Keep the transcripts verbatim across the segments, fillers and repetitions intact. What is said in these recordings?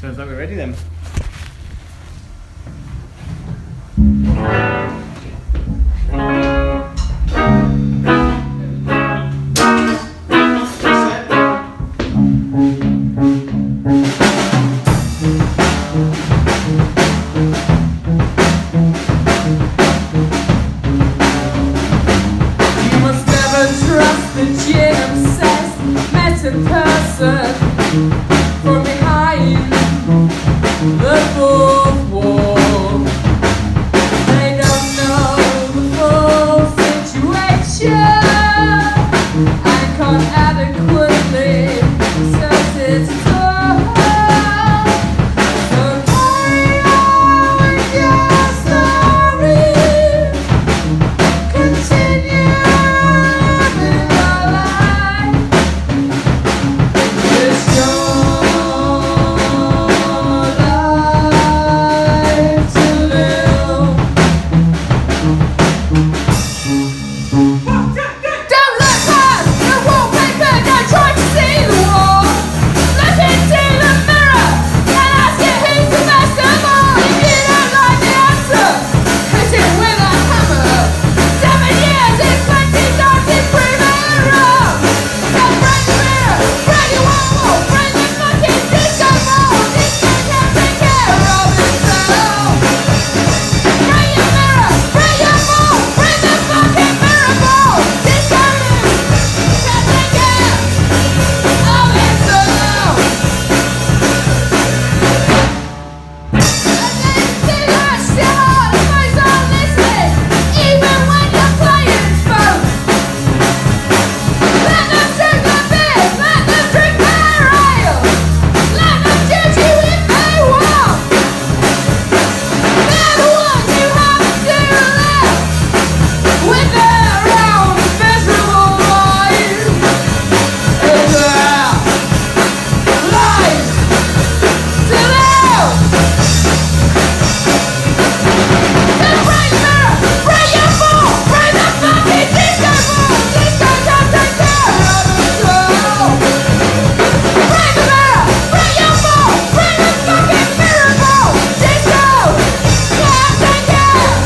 Sounds like we're ready then. You must never trust the gin-obsessed method person from behind the fourth wall. They don't know the full situation and can't adequately assess its toll. So carry on with your story. Continue living your life. It's your life to live. Don't look past the wallpaper, don't try to see the wall. Look into the mirror and ask it who's the best of all. If you don't like the answer, hit it with a hammer. Seven years is plenty time to prove it wrong. So break the mirror, break your wall, break the fucking disco ball. Disco can't take care of itself. Break your mirror, break your wall, break the fucking mirror ball. Disco can't take care of itself. Even when you're playing phone, let them drink their beer, let them drink their ale, let them judge you if they want. They're the ones who have to live with their own miserable lives. It's their life to live. Then break the mirror, break your ball, break the fucking disco ball. Disco can't take care of itself. Break the mirror, break your ball, break the fucking mirror ball. Disco can't take care of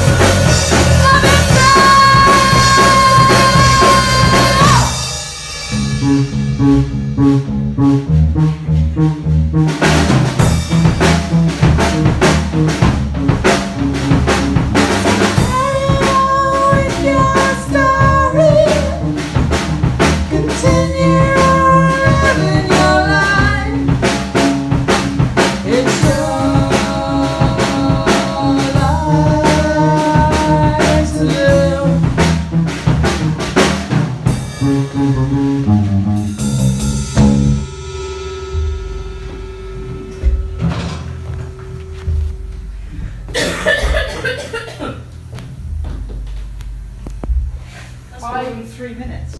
with your story. Continue living your life. It's your life to live. Five and three minutes.